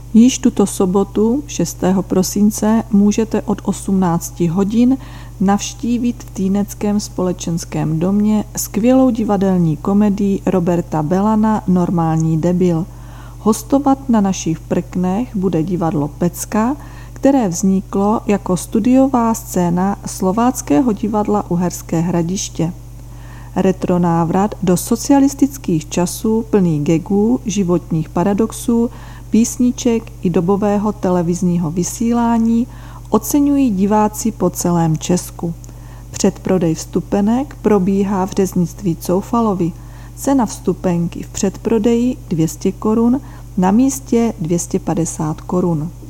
Již tuto sobotu 6. prosince můžete od 18 hodin navštívit v Týneckém společenském domě skvělou divadelní komedii Roberta Belana Normální debil. Hostovat na našich prknech bude divadlo Pecka, které vzniklo jako studiová scéna Slováckého divadla Uherské Hradiště. Retro návrat do socialistických časů plný gagů, životních paradoxů, písniček i dobového televizního vysílání oceňují diváci po celém Česku. Předprodej vstupenek probíhá v řeznictví Coufalovi. Cena vstupenky v předprodeji 200 korun, na místě 250 korun.